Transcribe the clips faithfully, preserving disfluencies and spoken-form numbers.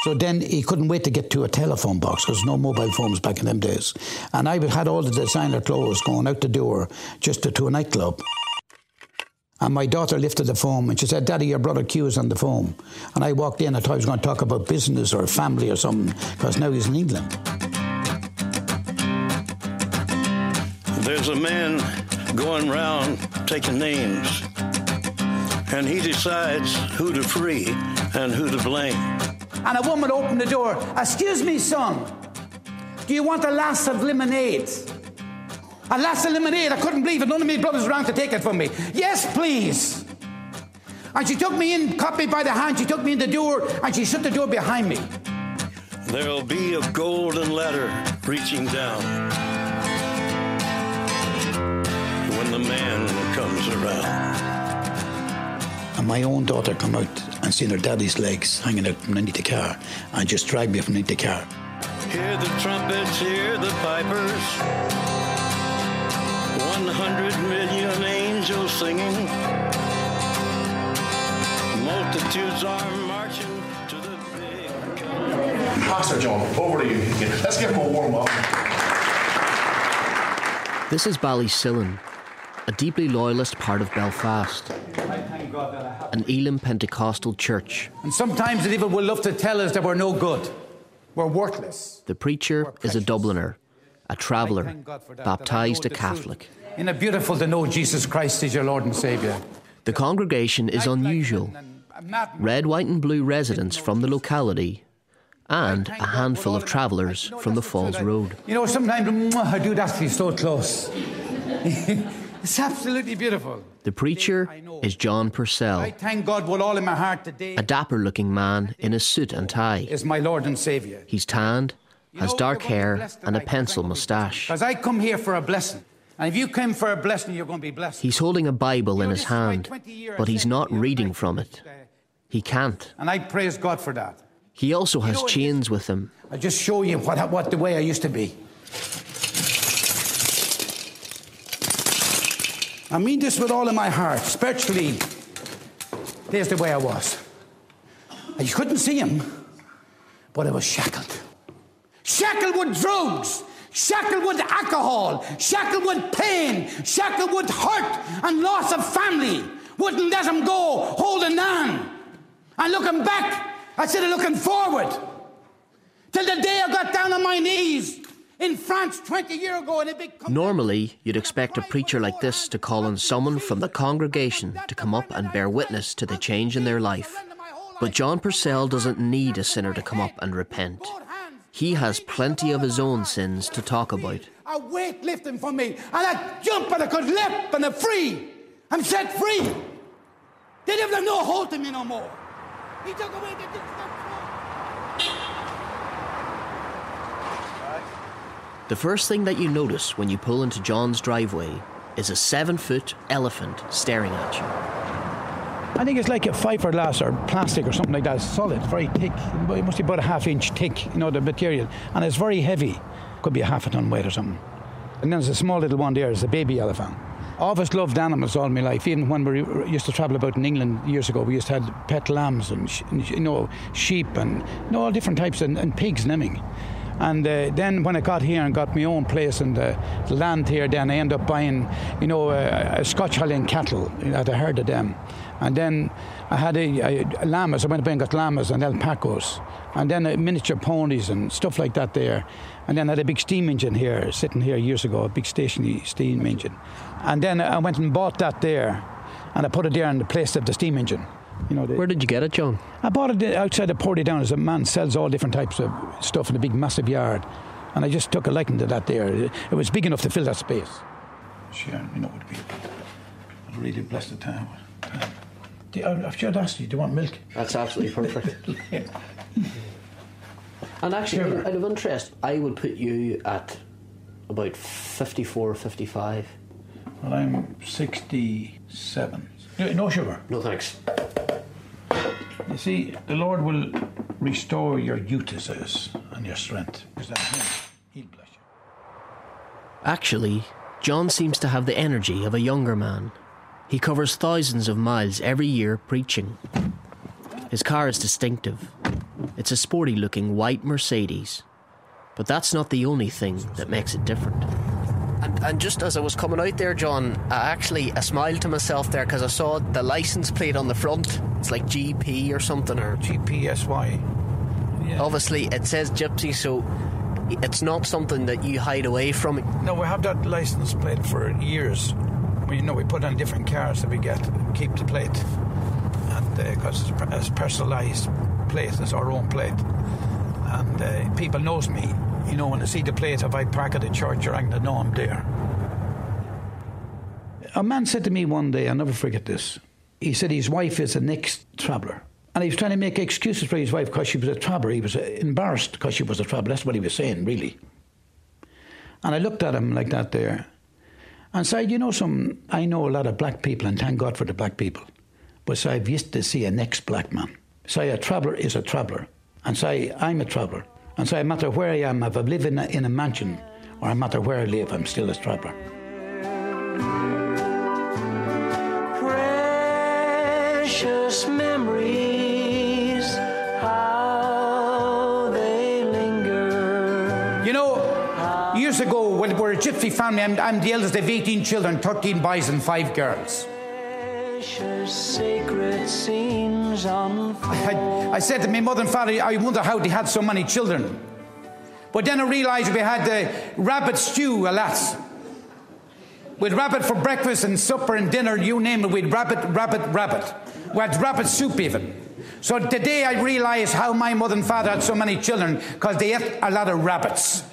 So then he couldn't wait to get to a telephone box because no mobile phones back in them days. And I had all the designer clothes going out the door just to, to a nightclub. And my daughter lifted the phone and she said, Daddy, your brother Q is on the phone. And I walked in, I thought he was going to talk about business or family or something, because now he's in England. There's a man going round taking names, and he decides who to free and who to blame. And a woman opened the door. Excuse me, son, do you want a glass of lemonade? A glass of lemonade, I couldn't believe it. None of my brothers around to take it from me. Yes, please. And she took me in, caught me by the hand, she took me in the door, and she shut the door behind me. There'll be a golden ladder reaching down when the man comes around. And my own daughter come out and seen her daddy's legs hanging out from underneath the car, and just dragged me from underneath the car. Hear the trumpets, hear the pipers. One hundred million angels singing. Multitudes are marching to the big. Pastor John, over to you. Let's give him a warm welcome. This is Ballysillin, a deeply loyalist part of Belfast. An Elim Pentecostal church. And sometimes the devil will love to tell us that we're no good. We're worthless. The preacher is a Dubliner, a traveller, baptised a Catholic. Isn't it beautiful to know Jesus Christ is your Lord and Saviour? The congregation is unusual. Red, white and blue residents from the locality and a handful of travellers from the Falls Road. You know, sometimes I do that feel so close. It's absolutely beautiful. The preacher is John Purcell. I thank God with all in my heart today. A dapper-looking man in a suit and tie. Is my Lord and Saviour. He's tanned, has dark hair and a pencil moustache. Because I come here for a blessing. And if you come for a blessing, you're going to be blessed. He's holding a Bible in his hand, but he's not reading from it. He can't. And I praise God for that. He also has chains with him. I'll just show you what, what the way I used to be. I mean this with all of my heart. Spiritually, there's the way I was. I couldn't see him, but I was shackled. Shackled with drugs. Shackled with alcohol, shackled with pain, shackled with hurt and loss of family. Wouldn't let him go, holding on. And looking back, instead of looking forward. Till the day I got down on my knees in France twenty years ago in a big... Normally, you'd expect a preacher like this to call on someone from the congregation to come up and bear witness to the change in their life. But John Purcell doesn't need a sinner to come up and repent. He has plenty of his own sins to talk about. A weight lifting from me, and I jump and I could leap and I'm free. I'm set free. They don't have no hold to me no more. He took away the The first thing that you notice when you pull into John's driveway is a seven-foot elephant staring at you. I think it's like a fiberglass or plastic or something like that. It's solid, very thick. It must be about a half inch thick, you know, the material. And it's very heavy. Could be a half a ton weight or something. And then there's a small little one there. It's a baby elephant. I've always loved animals all my life. Even when we used to travel about in England years ago, we used to have pet lambs and, you know, sheep and, you know, all different types, and, and pigs and everything. And uh, then when I got here and got my own place and uh, the land here, then I ended up buying, you know, a, a Scotch Highland cattle. I had a herd of them. And then I had a, a, a llamas. I went up and got llamas and alpacas. And then uh, miniature ponies and stuff like that there. And then I had a big steam engine here, sitting here years ago, a big stationary steam engine. And then I went and bought that there, and I put it there in the place of the steam engine. You know, the, Where did you get it, John? I bought it outside of Portadown. As a man sells all different types of stuff in a big, massive yard. And I just took a liking to that there. It was big enough to fill that space. Sure, you know, it would be a really blessed time. I should ask you, do you want milk? That's absolutely perfect. Yeah. And actually, Sure. out of interest, I would put you at about fifty-four, fifty-five. Well, I'm sixty-seven. No sugar. No thanks. You see, the Lord will restore your youth, he says, and your strength. Because that's him. He'll bless you. Actually, John seems to have the energy of a younger man. He covers thousands of miles every year preaching. His car is distinctive. It's It's a sporty-looking white Mercedes. But that's not the only thing that makes it different. And, and just as I was coming out there, John, I actually I smiled to myself there because I saw the licence plate on the front. It's like G P or something, or G P S Y. Yeah. Obviously, it says Gypsy, so it's not something that you hide away from it. No, we have that licence plate for years. We, you know, we put on different cars that we get, keep the plate, and because uh, it's a personalised plate, it's our own plate, and uh, people knows me. You know, when they see the plate, if I park at the church or anything, they know I'm there. A man said to me one day, I'll never forget this. He said his wife is an ex-traveller. And he was trying to make excuses for his wife because she was a traveller. He was embarrassed because she was a traveller. That's what he was saying, really. And I looked at him like that there and said, you know, some, I know a lot of black people, and thank God for the black people. But so I've yet to see an ex-black man. Say a traveller is a traveller. And say I'm a traveller. And so no matter where I am, if I live in a, in a mansion, or no matter where I live, I'm still a traveller. Precious memories, how they linger. You know, years ago, when we're a gypsy family, I'm, I'm the eldest of eighteen children, thirteen boys and five girls. Precious sacred scenes on I, I said to my mother and father, I wonder how they had so many children. But then I realised we had the rabbit stew, alas. We'd rabbit for breakfast and supper and dinner, you name it, we'd rabbit, rabbit, rabbit. We had rabbit soup even. So today I realised how my mother and father had so many children, because they ate a lot of rabbits.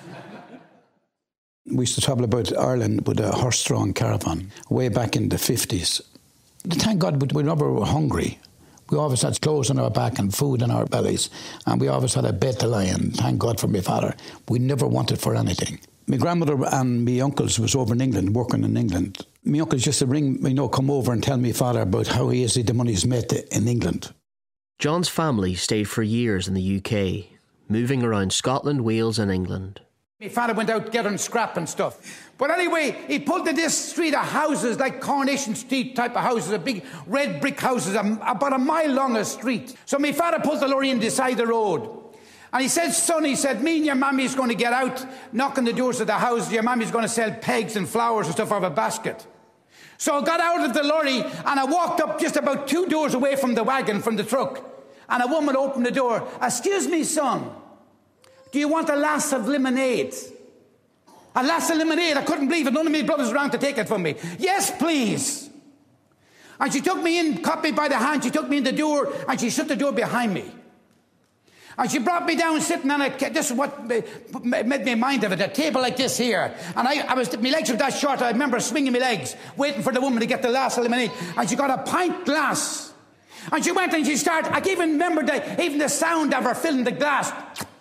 We used to travel about Ireland with a horse-drawn caravan way back in the fifties. Thank God we never were hungry. We always had clothes on our back and food in our bellies, and we always had a bed to lie in. Thank God for my father. We never wanted for anything. My grandmother and my uncles was over in England, working in England. My uncles used to ring, you know, come over and tell my father about how easy the money's made in England. John's family stayed for years in the U K, moving around Scotland, Wales and England. My father went out getting scrap and stuff. But anyway, he pulled to this street of houses, like Coronation Street type of houses, a big red brick houses, about a mile long a street. So my father pulled the lorry in the side of the road. And he said, son, he said, me and your mammy's going to get out, knocking the doors of the house. Your mammy's going to sell pegs and flowers and stuff out of a basket. So I got out of the lorry and I walked up just about two doors away from the wagon, from the truck. And a woman opened the door. Excuse me, son. Do you want a glass of lemonade? A glass of lemonade? I couldn't believe it. None of my brothers around to take it from me. Yes, please. And she took me in, caught me by the hand. She took me in the door and she shut the door behind me. And she brought me down sitting on a, this is what made me mind of it, a table like this here. And I, I was, my legs were that short, I remember swinging my legs, waiting for the woman to get the glass of lemonade. And she got a pint glass. And she went and she started, I can even remember the, even the sound of her filling the glass.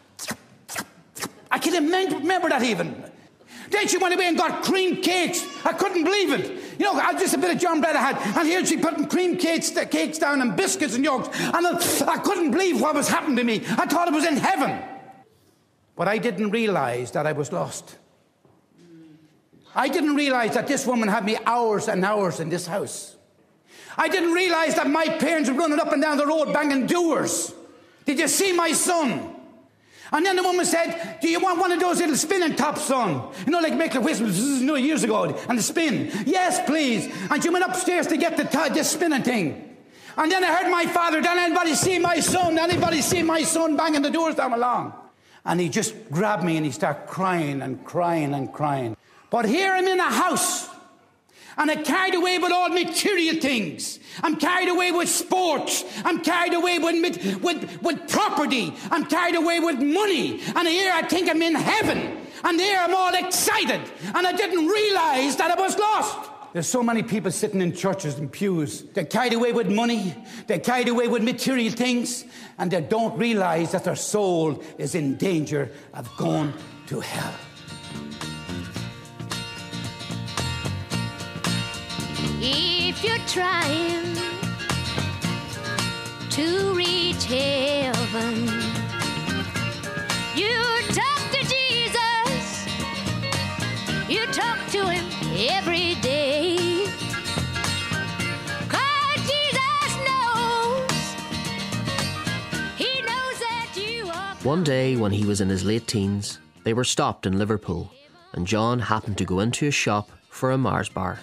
I can remember that even. Then she went away and got cream cakes. I couldn't believe it. You know, just a bit of John bread I had. And here she putting cream cakes, cakes down and biscuits and yolks. And I couldn't believe what was happening to me. I thought I was in heaven. But I didn't realise that I was lost. I didn't realise that this woman had me hours and hours in this house. I didn't realise that my parents were running up and down the road banging doors. Did you see my son? And then the woman said, do you want one of those little spinning tops, son? You know, like make the whistle you know, years ago, and the spin. Yes, please. And she went upstairs to get the t- this spinning thing. And then I heard my father, did anybody see my son? Anybody see my son banging the doors down along? And he just grabbed me and he started crying and crying and crying. But here I'm in a house. And I'm carried away with all material things. I'm carried away with sports. I'm carried away with, with, with property. I'm carried away with money. And here I think I'm in heaven. And here I'm all excited. And I didn't realize that I was lost. There's so many people sitting in churches and pews. They're carried away with money. They're carried away with material things. And they don't realize that their soul is in danger of going to hell. If you're trying to reach heaven, you talk to Jesus. You talk to him every day. 'Cause Jesus knows. He knows that you One day when he was in his late teens, they were stopped in Liverpool and John happened to go into a shop for a Mars bar.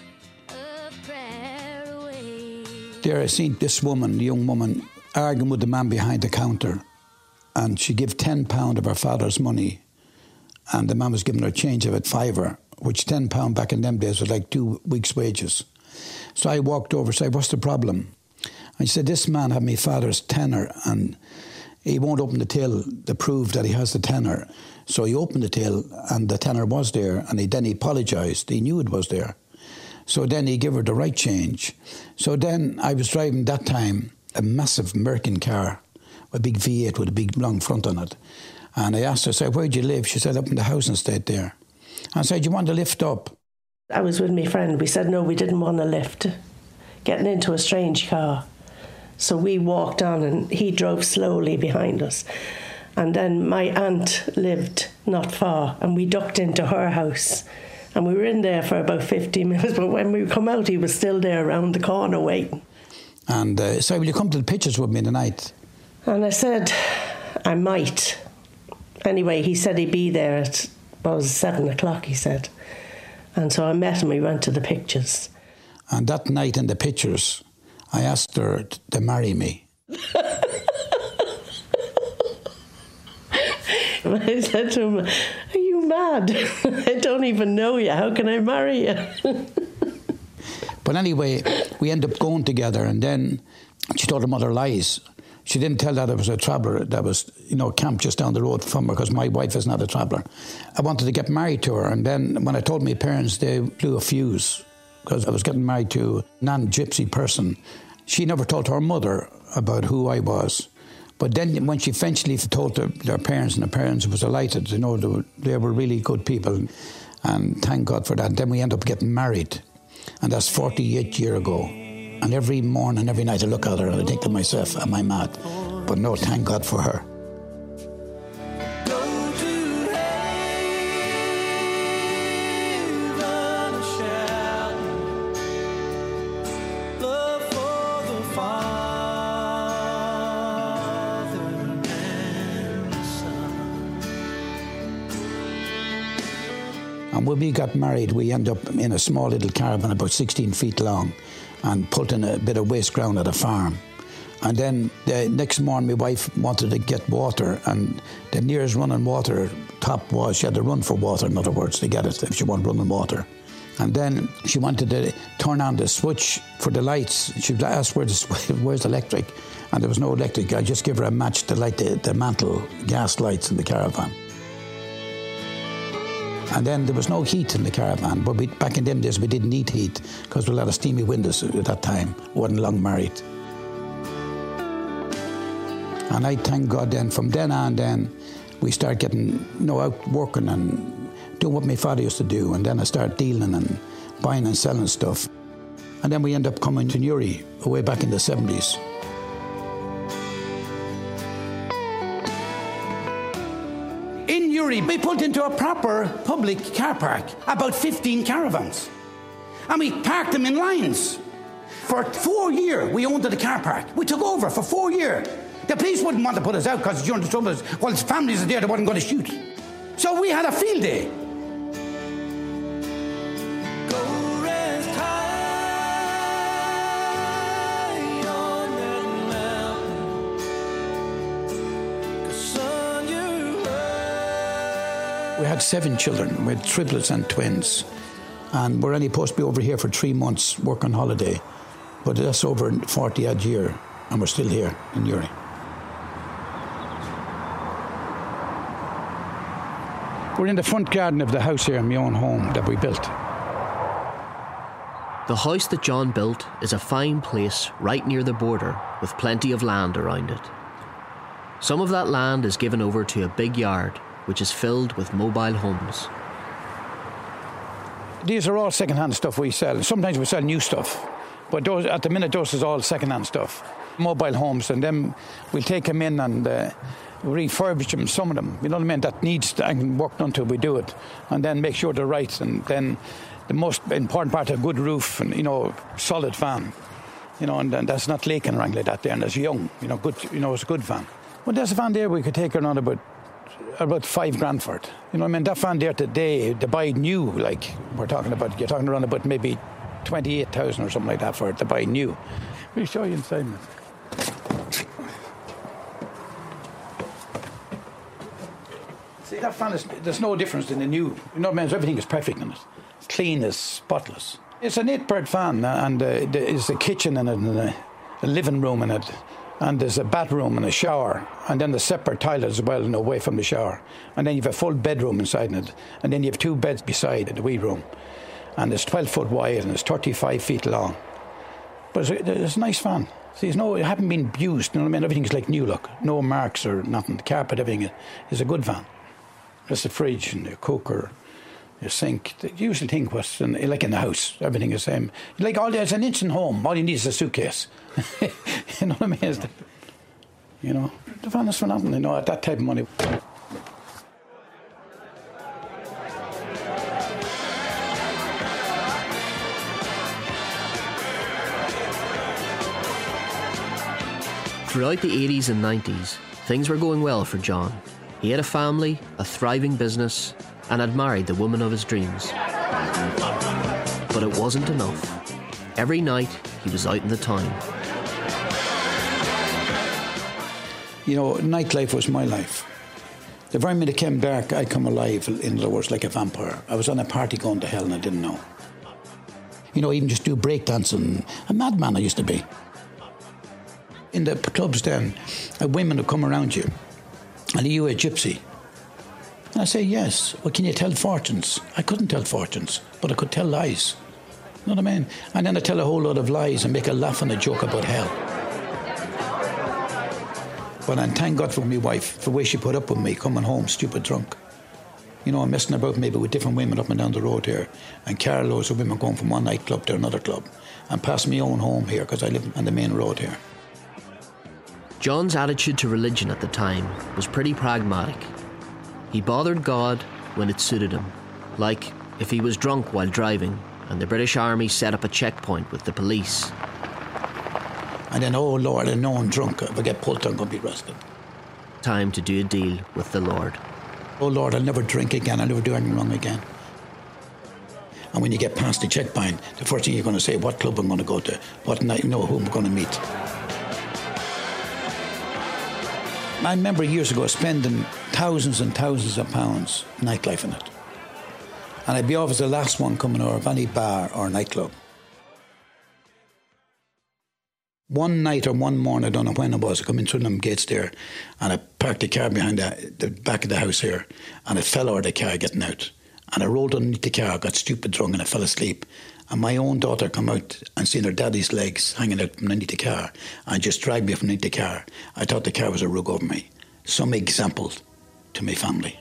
There I seen this woman, young woman, arguing with the man behind the counter, and she gave ten pounds of her father's money, and the man was giving her a change of a fiver, which ten pounds back in them days was like two weeks' wages. So I walked over and said, "What's the problem?" And she said, "This man had my father's tenner, and he won't open the till to prove that he has the tenner." So he opened the till, and the tenner was there, and he, then he apologised. He knew it was there. So then he gave her the right change. So then I was driving that time a massive American car, a big V eight with a big long front on it. And I asked her, I said, "Where do you live?" She said, "Up in the housing estate there." I said, "You want to lift up?" I was with my friend. We said, no, we didn't want to lift. Getting into a strange car. So we walked on and he drove slowly behind us. And then my aunt lived not far and we ducked into her house. And we were in there for about fifteen minutes, but when we come out, he was still there around the corner waiting. And uh, so, "Will you come to the pictures with me tonight?" And I said, "I might." Anyway, he said he'd be there at, what was it, seven o'clock, he said. And so I met him, we went to the pictures. And that night in the pictures, I asked her t- to marry me. I said to him, "Are you mad? I don't even know you. How can I marry you?" But anyway, we ended up going together, and then she told her mother lies. She didn't tell that I was a traveller that was, you know, camped just down the road from her, because my wife is not a traveller. I wanted to get married to her, and then when I told my parents, they blew a fuse, because I was getting married to a non-gypsy person. She never told her mother about who I was. But then when she eventually told their, their parents, and the parents was delighted, you know, they were, they were really good people, and thank God for that. Then we ended up getting married, and that's forty-eight years ago. And every morning, every night I look at her and I think to myself, am I mad? But no, thank God for her. And when we got married, we ended up in a small little caravan about sixteen feet long and put in a bit of waste ground at a farm. And then the next morning, my wife wanted to get water, and the nearest running water top was, she had to run for water, in other words, to get it if she wanted running water. And then she wanted to turn on the switch for the lights. She asked, Where the, where's the electric? And there was no electric. I just gave her a match to light the, the mantle gas lights in the caravan. And then there was no heat in the caravan, but we, back in them days we didn't need heat because we had a lot of steamy windows at that time. We wasn't long married. And I thank God then, from then on then, we started getting, you know, out working and doing what my father used to do. And then I started dealing and buying and selling stuff. And then we ended up coming to Newry, way back in the seventies. In Newry, we pulled into a proper public car park, about fifteen caravans. And we parked them in lines. For four years, we owned the car park. We took over for four years. The police wouldn't want to put us out because during the trouble, while his families are there, they wasn't going to shoot. So we had a field day. We had seven children, we had triplets and twins. And we're only supposed to be over here for three months, work on holiday. But that's over forty odd years, and we're still here in Newry. We're in the front garden of the house here in my own home that we built. The house that John built is a fine place right near the border with plenty of land around it. Some of that land is given over to a big yard which is filled with mobile homes. These are all second-hand stuff we sell. Sometimes we sell new stuff, but those, at the minute those is all second-hand stuff. Mobile homes, and then we'll take them in and uh, refurbish them, some of them, you know what I mean, that needs to work until we do it, and then make sure they're right. And then the most important part, a good roof and, you know, solid fan, you know, and, and that's not leaking or anything like that there, and it's young, you know, good, you know, it's a good fan. Well, there's a van there we could take around about about five grand for it. You know what I mean? That van there today, to buy new, like, we're talking about, you're talking around about maybe twenty-eight thousand or something like that for it to buy new. We'll show you inside. See, that fan is, there's no difference in the new. You know what I mean? Everything is perfect in it. It's clean, it's spotless. It's an eight-bird fan, and uh, there's a kitchen in it, and a, a living room in it, and there's a bathroom and a shower, and then the separate toilet as well, and away from the shower. And then you have a full bedroom inside it, and then you have two beds beside the wee room. And it's twelve foot wide, and it's thirty-five feet long. But it's a, it's a nice fan. See, it's no, it hasn't been abused, you know what I mean? Everything's like new look. No marks or nothing. The carpet, everything is a good van. There's a fridge and a cooker, a sink. The usual thing was in, like in the house. Everything is the same. Like all there's an inch in home. All you need is a suitcase. You know what I mean? It's the, you know, the van is phenomenal. You know, at that type of money. Throughout the eighties and nineties, things were going well for John. He had a family, a thriving business, and had married the woman of his dreams. But it wasn't enough. Every night, he was out in the town. You know, nightlife was my life. The very minute it came dark, I'd come alive, in other words, like a vampire. I was on a party going to hell and I didn't know. You know, even just do breakdancing. A madman I used to be. In the clubs then, uh, women would come around you. And are you a gypsy? And I say, yes. Well, can you tell fortunes? I couldn't tell fortunes, but I could tell lies. You know what I mean? And then I tell a whole lot of lies and make a laugh and a joke about hell. But I thank God for my wife, for the way she put up with me coming home stupid drunk. You know, I'm messing about maybe with different women up and down the road here, and carloads of women going from one nightclub to another club, and past my own home here, because I live on the main road here. John's attitude to religion at the time was pretty pragmatic. He bothered God when it suited him, like if he was drunk while driving and the British Army set up a checkpoint with the police. And then, oh Lord, I know I'm drunk. If I get pulled, I'm going to be arrested. Time to do a deal with the Lord. Oh Lord, I'll never drink again. I'll never do anything wrong again. And when you get past the checkpoint, the first thing you're going to say, what club I'm going to go to, what night, you know, who I'm going to meet. I remember years ago spending thousands and thousands of pounds nightlife in it. And I'd be always the last one coming out of any bar or nightclub. One night or one morning, I don't know when it was, I come in through them gates there, and I parked the car behind the, the back of the house here, and I fell out of the car getting out. And I rolled underneath the car, got stupid drunk, and I fell asleep. And my own daughter come out and seen her daddy's legs hanging out from underneath the car and just dragged me from underneath the car. I thought the car was a rug over me. Some example to my family.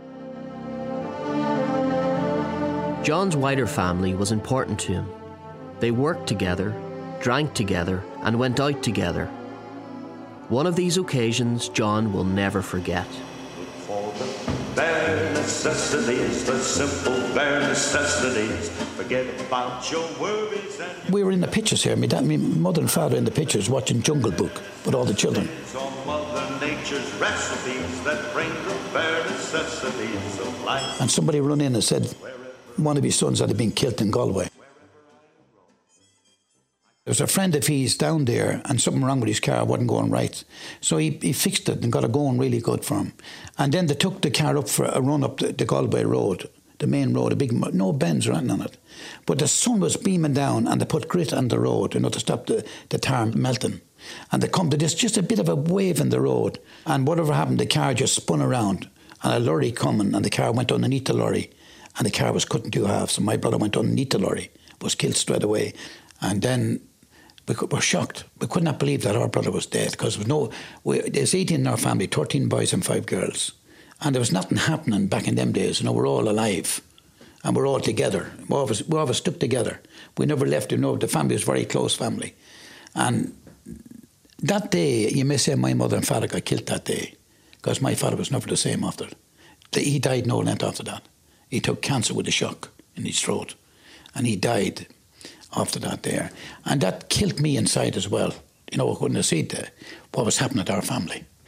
John's wider family was important to him. They worked together, drank together, and went out together. One of these occasions John will never forget. For the bare necessities, the simple bare necessities. Forget about your worries and we were in the pictures here. My, dad, my mother and father in the pictures watching Jungle Book with all the children. Mother Nature's recipes that bring the bare necessities of life. And somebody run in and said one of his sons had been killed in Galway. There was a friend of his down there and something wrong with his car, wasn't going right. So he, he fixed it and got it going really good for him. And then they took the car up for a run up the, the Galway Road, the main road, a big, no bends or anything on it. But the sun was beaming down and they put grit on the road, you know, to stop the, the tar melting. And they come to this, just a bit of a wave in the road. And whatever happened, the car just spun around and a lorry coming and the car went underneath the lorry and the car was cut in two halves. So my brother went underneath the lorry, was killed straight away. And then we were shocked. We could not believe that our brother was dead because there was no, we, there's eighteen in our family, thirteen boys and five girls. And there was nothing happening back in them days. You know, we're all alive and we're all together. We always, we always stuck together. We never left, you know, the family was a very close family. And that day, you may say my mother and father got killed that day because my father was never the same after. He died no length after that. He took cancer with a shock in his throat and he died after that there. And that killed me inside as well. You know, I couldn't have seen the, what was happening to our family.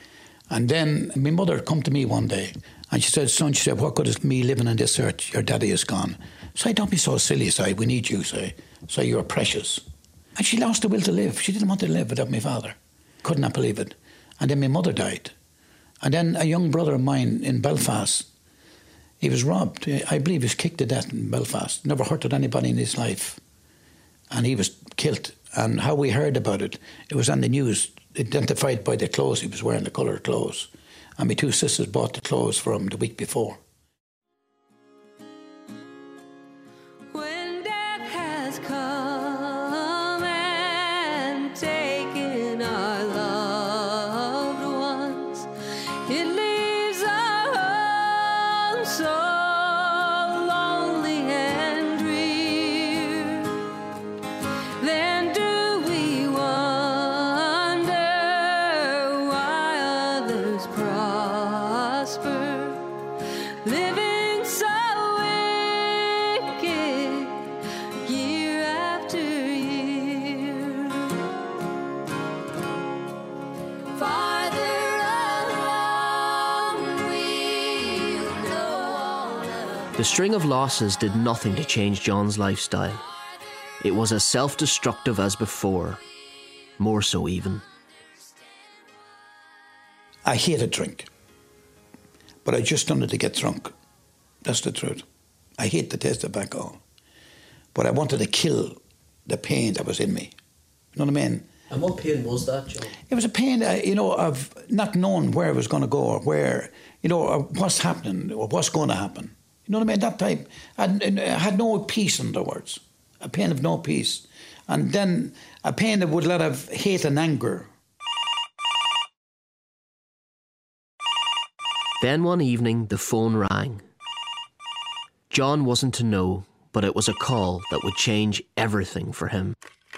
And then my mother come to me one day and she said, son, she said, what good is me living on this earth? Your daddy is gone. So I don't be so silly, say, we need you, say. So you're precious. And she lost the will to live. She didn't want to live without my father. Could not believe it. And then my mother died. And then a young brother of mine in Belfast, he was robbed. I believe he was kicked to death in Belfast. Never hurted anybody in his life. And he was killed. And how we heard about it, it was on the news, identified by the clothes he was wearing, the colour of clothes. And my two sisters bought the clothes for him the week before. When death has come and taken our loved ones, it leaves our home so lonely and drear. Then do we wonder why others prosper, living so wicked year after year. Farther along we'll go on up. The string of losses did nothing to change John's lifestyle. It was as self-destructive as before, more so even. I hated drink, but I just done it to get drunk. That's the truth. I hate the taste of alcohol, but I wanted to kill the pain that was in me. You know what I mean? And what pain was that, John? It was a pain, uh, you know, of not knowing where I was going to go or where, you know, or what's happening or what's going to happen. You know what I mean? That type. I, I had no peace, in other words. A pain of no peace. And then a pain that would let of hate and anger. Then one evening, the phone rang. John wasn't to know, but it was a call that would change everything for him.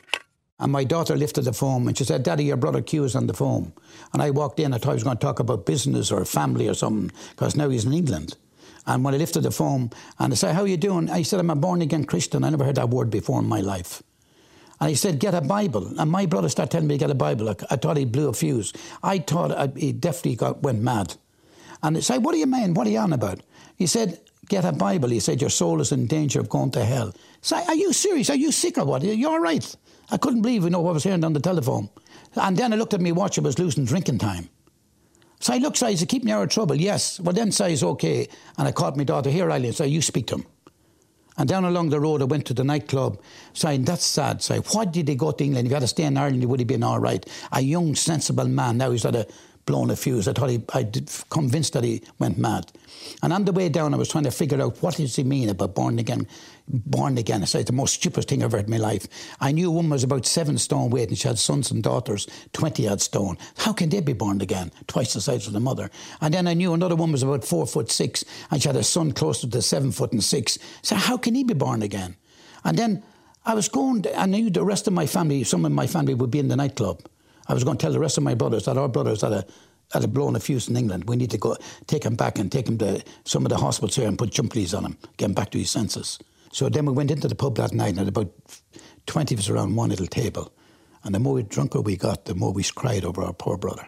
And my daughter lifted the phone and she said, Daddy, your brother Q is on the phone. And I walked in, I thought he was going to talk about business or family or something, because now he's in England. And when I lifted the phone and I said, how are you doing? I said, I'm a born-again Christian. I never heard that word before in my life. And he said, get a Bible. And my brother started telling me to get a Bible. I, I thought he blew a fuse. I thought I, he definitely got, went mad. And I said, what do you mean? What are you on about? He said, get a Bible. He said, your soul is in danger of going to hell. I said, are you serious? Are you sick or what? Are you all right? I couldn't believe, you know, what I was hearing on the telephone. And then I looked at my watch, it was losing drinking time. So I looked, so I said, keep me out of trouble. Yes. Well, then says, okay. And I called my daughter, here, Eileen, so you speak to him. And down along the road, I went to the nightclub, saying, that's sad. Say, why did he go to England? If he had to stay in Ireland, he would have been all right. A young, sensible man. Now he's had a blown a fuse. I thought he, I did, convinced that he went mad. And on the way down, I was trying to figure out what does he mean about born again. Born again. I said, it's the most stupidest thing I've ever heard in my life. I knew a woman was about seven stone weight and she had sons and daughters, twenty odd stone. How can they be born again? Twice the size of the mother. And then I knew another woman was about four foot six and she had a son closer to seven foot and six. So how can he be born again? And then I was going, to, I knew the rest of my family, some of my family would be in the nightclub. I was going to tell the rest of my brothers that our brothers had a had a blown a fuse in England. We need to go take him back and take him to some of the hospitals here and put jump leads on him, get him back to his senses. So then we went into the pub that night and about twenty of us around one little table. And the more drunker we got, the more we cried over our poor brother.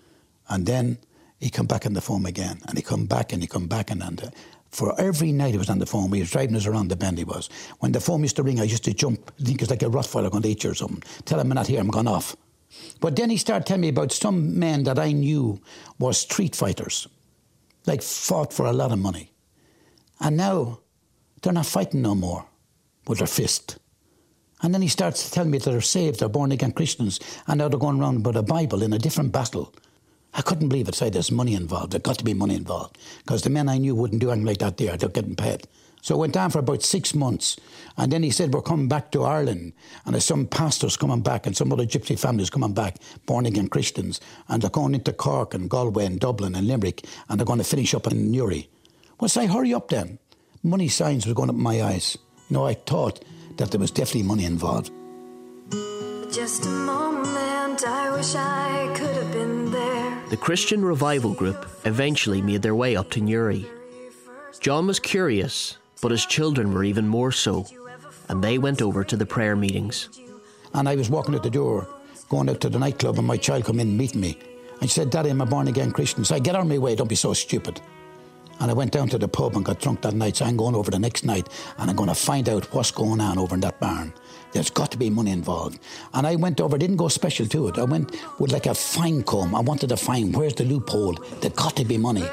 And then he come back on the phone again. And he come back and he come back. And, and uh, for every night he was on the phone, he was driving us around the bend he was. When the phone used to ring, I used to jump. I think it's like a Rottweiler going to eat you or something. Tell him I'm not here, I'm gone off. But then he started telling me about some men that I knew were street fighters, like fought for a lot of money. And now they're not fighting no more with their fist. And then he starts telling me that they're saved, they're born-again Christians, and now they're going around with a Bible in a different battle. I couldn't believe it. Say there's money involved. There's got to be money involved. Because the men I knew wouldn't do anything like that there. They're getting paid. So it went on for about six months. And then he said, we're coming back to Ireland. And there's some pastors coming back and some other gypsy families coming back, born-again Christians. And they're going into Cork and Galway and Dublin and Limerick. And they're going to finish up in Newry. Well, say, hurry up then. Money signs were going up in my eyes. You know, I thought that there was definitely money involved. Just a moment, I wish I could have been there. The Christian Revival Group eventually made their way up to Newry. John was curious, but his children were even more so, and they went over to the prayer meetings. And I was walking out the door, going out to the nightclub, and my child come in and meet me. And she said, Daddy, I'm a born-again Christian. So I get out of my way, don't be so stupid. And I went down to the pub and got drunk that night, so I'm going over the next night and I'm going to find out what's going on over in that barn. There's got to be money involved. And I went over, didn't go special to it. I went with like a fine comb. I wanted to find where's the loophole. There's got to be money.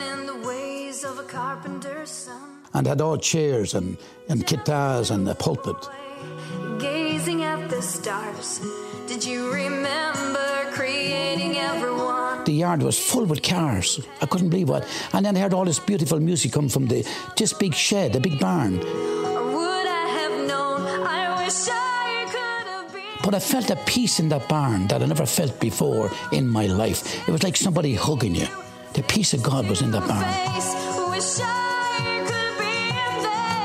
And had all chairs and, and guitars and a pulpit. Gazing at the stars, did you remember creating everyone? The yard was full with cars. I couldn't believe what. And then I heard all this beautiful music come from the this big shed, a big barn. Or would I have known? I wish I could have been. But I felt a peace in that barn that I never felt before in my life. It was like somebody hugging you. The peace of God was in that barn. Wish I could be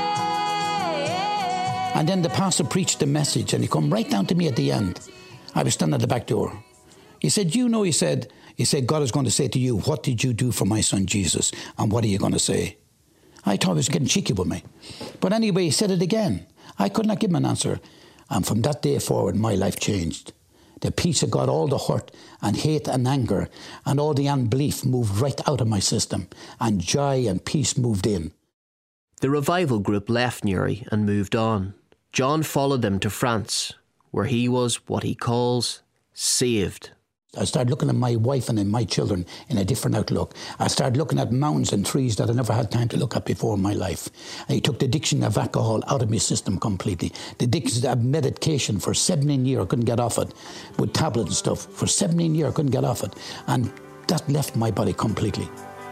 there. And then the pastor preached the message and he come right down to me at the end. I was standing at the back door. He said, you know, he said, he said, God is going to say to you, what did you do for my son Jesus? And what are you going to say? I thought he was getting cheeky with me. But anyway, he said it again. I could not give him an answer. And from that day forward, my life changed. The peace of God, all the hurt and hate and anger and all the unbelief moved right out of my system. And joy and peace moved in. The revival group left Newry and moved on. John followed them to France, where he was what he calls saved. I started looking at my wife and at my children in a different outlook. I started looking at mountains and trees that I never had time to look at before in my life. And he took the addiction of alcohol out of my system completely. The addiction of medication for seventeen years, I couldn't get off it, with tablets and stuff. For seventeen years, I couldn't get off it. And that left my body completely.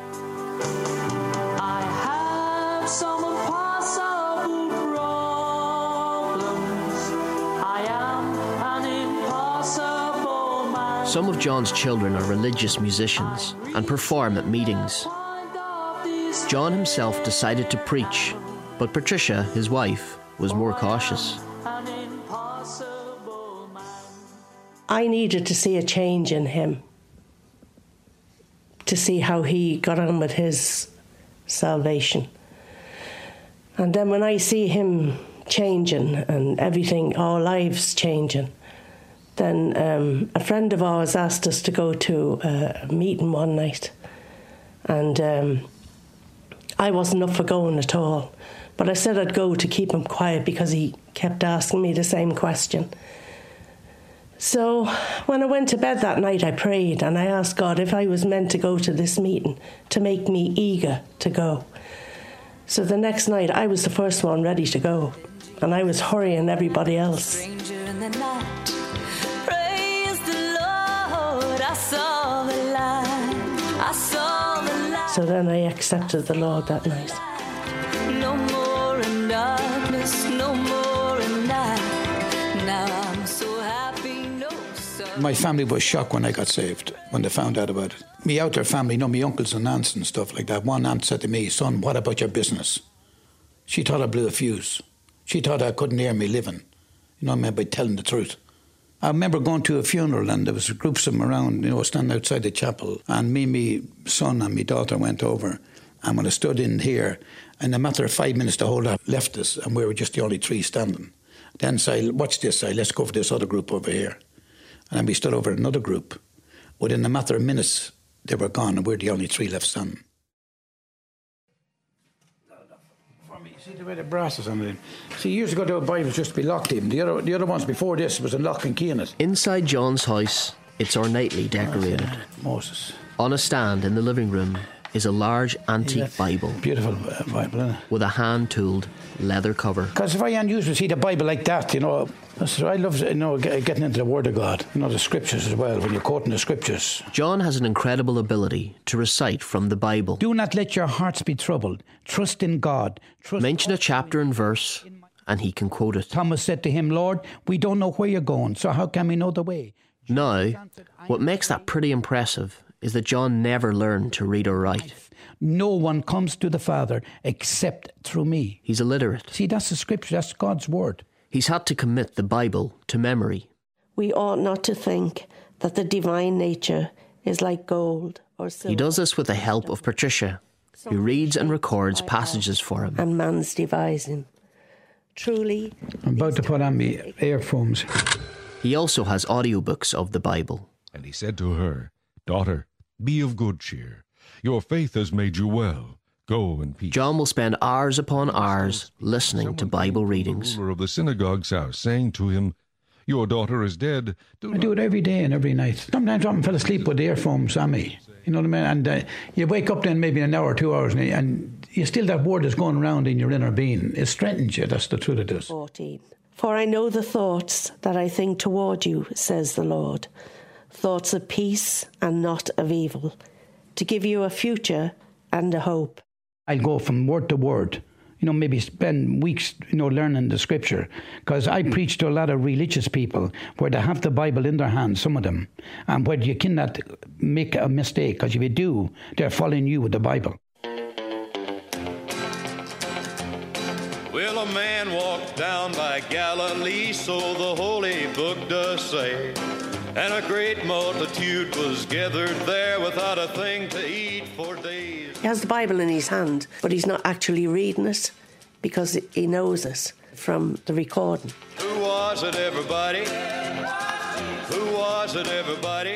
Some of John's children are religious musicians and perform at meetings. John himself decided to preach, but Patricia, his wife, was more cautious. I needed to see a change in him, to see how he got on with his salvation. And then when I see him changing and everything, our lives changing, then um, a friend of ours asked us to go to a meeting one night. And um, I wasn't up for going at all. But I said I'd go to keep him quiet because he kept asking me the same question. So when I went to bed that night, I prayed and I asked God if I was meant to go to this meeting to make me eager to go. So the next night, I was the first one ready to go. And I was hurrying everybody else. So then I accepted the Lord that night. No more in darkness, no more in night. Now I'm so happy, no sorrow. My family was shocked when I got saved, when they found out about it. Me out there family, you know, my uncles and aunts and stuff like that. One aunt said to me, son, what about your business? She thought I blew a fuse. She thought I couldn't hear me living. You know what I mean, by telling the truth. I remember going to a funeral and there was groups of them around, you know, standing outside the chapel. And me, my son and my daughter went over. And when I stood in here, in a matter of five minutes, the whole lot left us and we were just the only three standing. Then say, watch this, say, let's go for this other group over here. And then we stood over another group. Within a matter of minutes, they were gone and we're the only three left standing. See the way the brass is on it. See, years ago, the Bibles used to be locked in. The other, the other ones before this was a lock and key in it. Inside John's house, it's ornately decorated. Oh, Moses. On a stand in the living room is a large antique Yeah, Bible. Beautiful uh, Bible, isn't it? With a hand-tooled leather cover. Because it's very unusual to see the Bible like that, you know. That's, I love, you know, getting into the Word of God. You know, the Scriptures as well, when you're quoting the Scriptures. John has an incredible ability to recite from the Bible. Do not let your hearts be troubled. Trust in God. Trust Mention a chapter and verse, and he can quote it. Thomas said to him, Lord, we don't know where you're going, so how can we know the way? Now, what makes that pretty impressive is that John never learned to read or write. No one comes to the Father except through me. He's illiterate. See, that's the Scripture, that's God's Word. He's had to commit the Bible to memory. We ought not to think that the divine nature is like gold or silver. He does this with the help of Patricia, who reads and records passages for him. And man's devising. Truly, I'm about to put on my earphones. He also has audiobooks of the Bible. And he said to her, Daughter, be of good cheer. Your faith has made you well. Go in peace. John will spend hours upon hours listening to Bible readings. The ruler of the synagogue's house, saying to him, Your daughter is dead. Do I do it every day and every night. Sometimes I fell asleep with the earphones on me. You know what I mean? And uh, you wake up then maybe an hour or two hours and, and you still, that word is going around in your inner being. It strengthens you. That's the truth it does. fourteen. For I know the thoughts that I think toward you, says the Lord. Thoughts of peace and not of evil, to give you a future and a hope. I'll go from word to word, you know, maybe spend weeks, you know, learning the scripture. Because I preach to a lot of religious people where they have the Bible in their hands, some of them, and where you cannot make a mistake, because if you do, they're following you with the Bible. Well, a man walked down by Galilee, so the holy book does say. And a great multitude was gathered there without a thing to eat for days. He has the Bible in his hand, but he's not actually reading it because he knows it from the recording. Who was it, everybody? Who was it, everybody?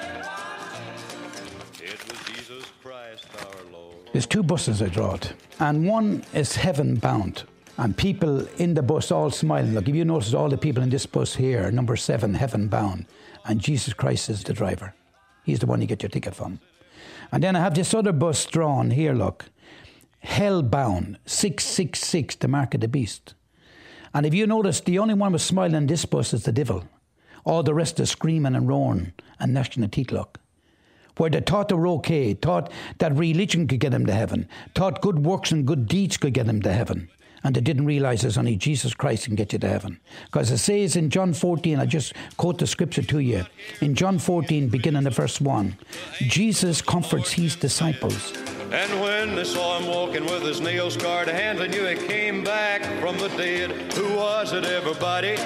It was Jesus Christ our Lord. There's two buses I brought, and one is heaven bound. And people in the bus all smiling. Look, if you notice all the people in this bus here, number seven, heaven bound. And Jesus Christ is the driver. He's the one you get your ticket from. And then I have this other bus drawn here, look. Hell bound, six six six, the mark of the beast. And if you notice, the only one was smiling in this bus is the devil. All the rest is screaming and roaring and gnashing their teeth, look. Where they thought they were okay, thought that religion could get them to heaven, thought good works and good deeds could get them to heaven. And they didn't realise it's only Jesus Christ can get you to heaven. Because it says in John fourteen, I just quote the scripture to you. In John fourteen, beginning of verse one, Jesus comforts his disciples. And when they saw him walking with his nail-scarred hands, they knew he came back from the dead. Who was it, everybody?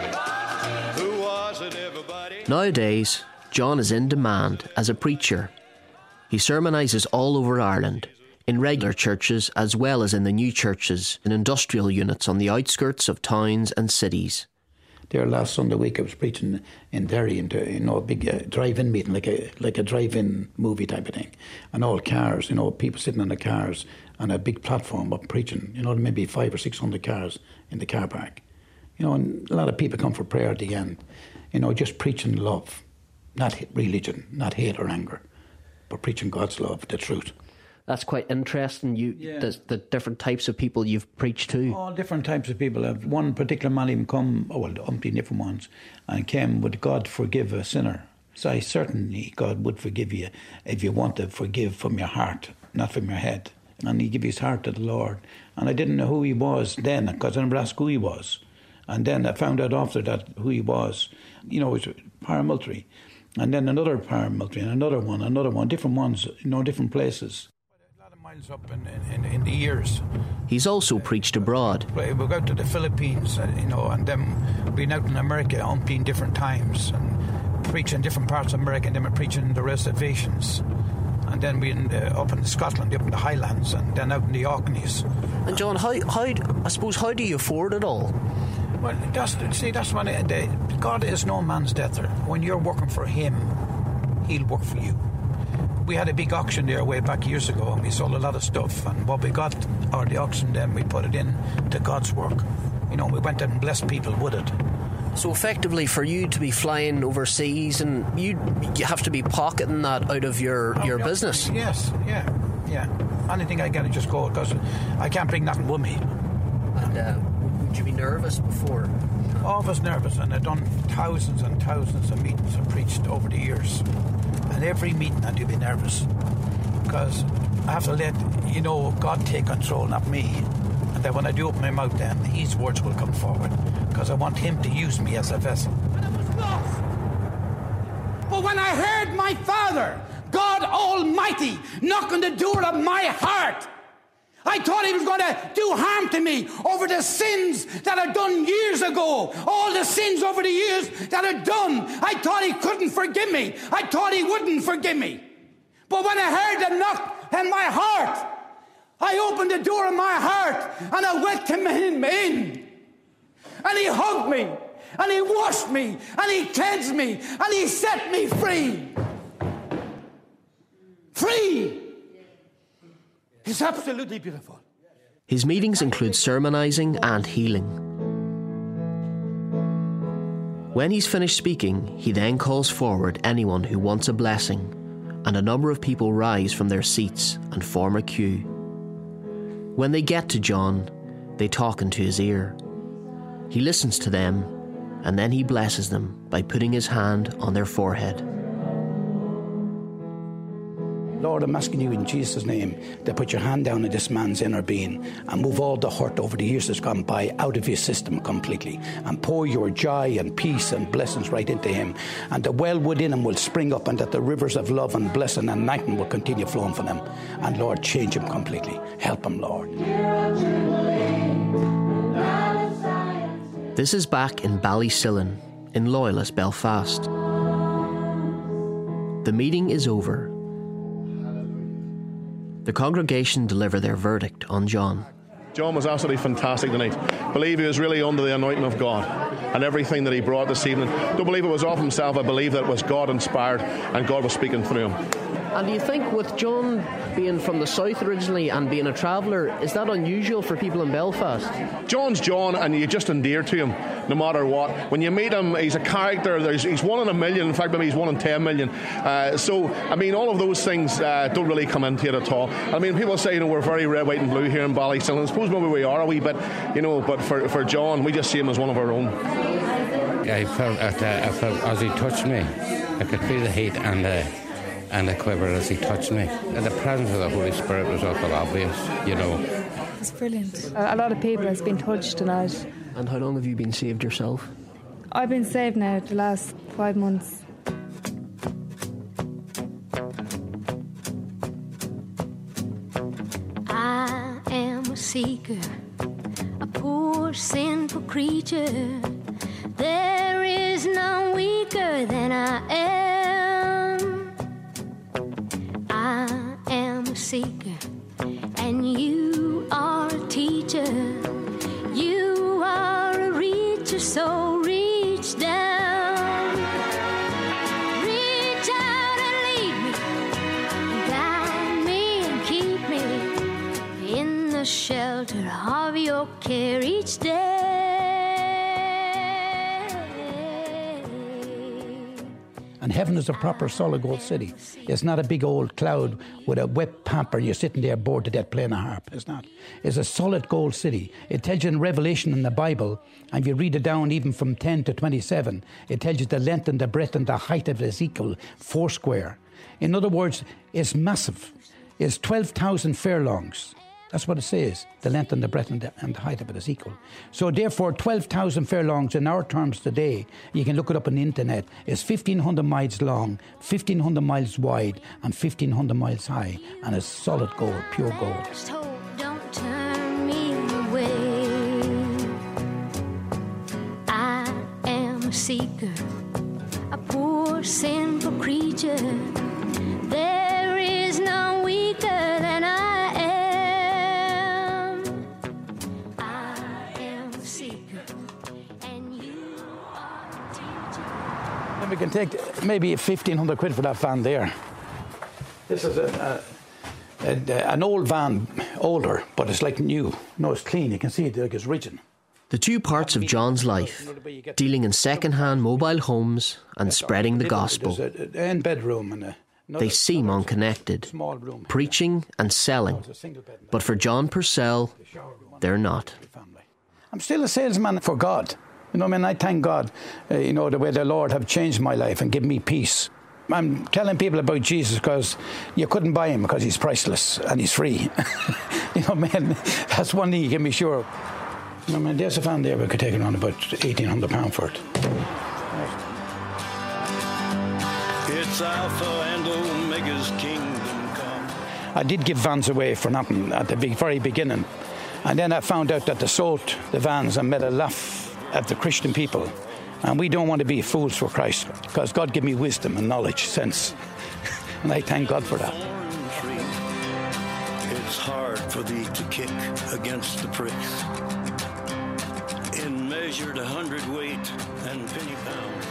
Who was it, everybody? Nowadays, John is in demand as a preacher. He sermonises all over Ireland, in regular churches as well as in the new churches and industrial units on the outskirts of towns and cities. There last Sunday week I was preaching in Derry, into, you know, a big uh, drive-in meeting, like a like a drive-in movie type of thing. And all cars, you know, people sitting in the cars and a big platform up preaching, you know, maybe five or six hundred cars in the car park. You know, and a lot of people come for prayer at the end. You know, just preaching love, not religion, not hate or anger, but preaching God's love, the truth. That's quite interesting, you yeah. the, the different types of people you've preached to. All different types of people. I've one particular man even come, oh well, umpteen different ones, and came, would God forgive a sinner? So I certainly, God would forgive you if you want to forgive from your heart, not from your head. And he gave his heart to the Lord. And I didn't know who he was then, because I never asked who he was. And then I found out after that who he was. You know, it was paramilitary. And then another paramilitary, and another one, another one, different ones, you know, different places. Up in, in, in the years. He's also preached abroad. We go out to the Philippines, uh, you know, and then been out in America umpteen different times and preaching different parts of America, and then we're preaching in the reservations. And then we uh, up in Scotland, up in the Highlands, and then out in the Orkneys. And John, how, how I suppose, how do you afford it all? Well, that's, see, that's when it, the, God is no man's debtor. When you're working for him, he'll work for you. We had a big auction there way back years ago, and we sold a lot of stuff, and what we got out of the auction then we put it in to God's work. You know, we went and blessed people with it. So effectively for you to be flying overseas, and you you have to be pocketing that out of your, oh, your yeah, business? Yes, yeah, yeah. Anything I get, I just go, because I can't bring nothing with me. And uh, would you be nervous before? Always nervous, and I've done thousands and thousands of meetings and preached over the years. And every meeting I do be nervous, because I have to let, you know, God take control, not me. And then when I do open my mouth, then his words will come forward, because I want him to use me as a vessel. And it was lost. But when I heard my Father, God Almighty, knock on the door of my heart, I thought he was going to do harm to me over the sins that I'd done years ago. All the sins over the years that I'd done. I thought he couldn't forgive me. I thought he wouldn't forgive me. But when I heard the knock in my heart, I opened the door of my heart and I welcomed him in. And he hugged me, and he washed me, and he cleansed me, and he set me free. me. It's absolutely beautiful. His meetings include sermonising and healing. When he's finished speaking, he then calls forward anyone who wants a blessing, and a number of people rise from their seats and form a queue. When they get to John, they talk into his ear. He listens to them, and then he blesses them by putting his hand on their forehead. Lord, I'm asking you in Jesus' name to put your hand down in this man's inner being and move all the hurt over the years that's gone by out of his system completely, and pour your joy and peace and blessings right into him, and the well within him will spring up, and that the rivers of love and blessing and anointing will continue flowing from him. And Lord, change him completely. Help him, Lord. This is back in Ballysillin, in Loyalist Belfast. The meeting is over. The congregation deliver their verdict on John. John was absolutely fantastic tonight. I believe he was really under the anointing of God, and everything that he brought this evening. Don't believe it was of himself. I believe that it was God inspired, and God was speaking through him. And do you think, with John being from the south originally and being a traveller, is that unusual for people in Belfast? John's John, and you just endear to him no matter what. When you meet him, he's a character. There's, he's one in a million. In fact, maybe he's one in ten million. Uh, so, I mean, all of those things uh, don't really come into it at all. I mean, people say, you know, we're very red, white and blue here in Ballysillin. I suppose maybe we are a wee bit, you know, but for, for John, we just see him as one of our own. I felt, at, uh, I felt as he touched me, I could feel the heat and the and a quiver as he touched me. And the presence of the Holy Spirit was awful obvious, you know. It's brilliant. A lot of people has been touched tonight. And how long have you been saved yourself? I've been saved now the last five months. I am a seeker, a poor sinful creature. There is none weaker than I am. I am a seeker, and you are a teacher. You are a reacher, so reach down. Reach out and lead me, guide me and keep me in the shelter of your care each day. And heaven is a proper solid gold city. It's not a big old cloud with a wet pamper and you're sitting there bored to death playing a harp. It's not. It's a solid gold city. It tells you in Revelation in the Bible, and if you read it down even from ten to twenty-seven, it tells you the length and the breadth and the height of Ezekiel, four square. In other words, it's massive. It's twelve thousand furlongs. That's what it says, the length and the breadth and the, and the height of it is equal. So therefore, twelve thousand furlongs in our terms today, you can look it up on the internet, is fifteen hundred miles long, fifteen hundred miles wide, and fifteen hundred miles high, and it's solid gold, pure gold. Don't turn me away. I am a seeker, a poor sinful creature. There is none weaker than I. We can take maybe fifteen hundred quid for that van there. This is a, a, a, an old van, older, but it's like new. No, it's clean. You can see it, like it's rigid. The two parts of John's life, dealing in second-hand mobile homes and spreading the gospel, and bedroom and a, they seem unconnected, preaching and selling. But for John Purcell, they're not. I'm still a salesman for God. You know, I mean, I thank God, uh, you know, the way the Lord have changed my life and given me peace. I'm telling people about Jesus because you couldn't buy him because he's priceless and he's free. You know, man, that's one thing you can be sure. You know, I mean, there's a fan there we could take around about eighteen hundred pounds for it. It's Alpha and Omega's kingdom come. I did give vans away for nothing at the very beginning. And then I found out that they sold the vans and made a laugh at the Christian people. And we don't want to be fools for Christ, because God gave me wisdom and knowledge, sense. And I thank God for that. It's hard for thee to kick against the pricks. In measured a hundred weight and penny pounds.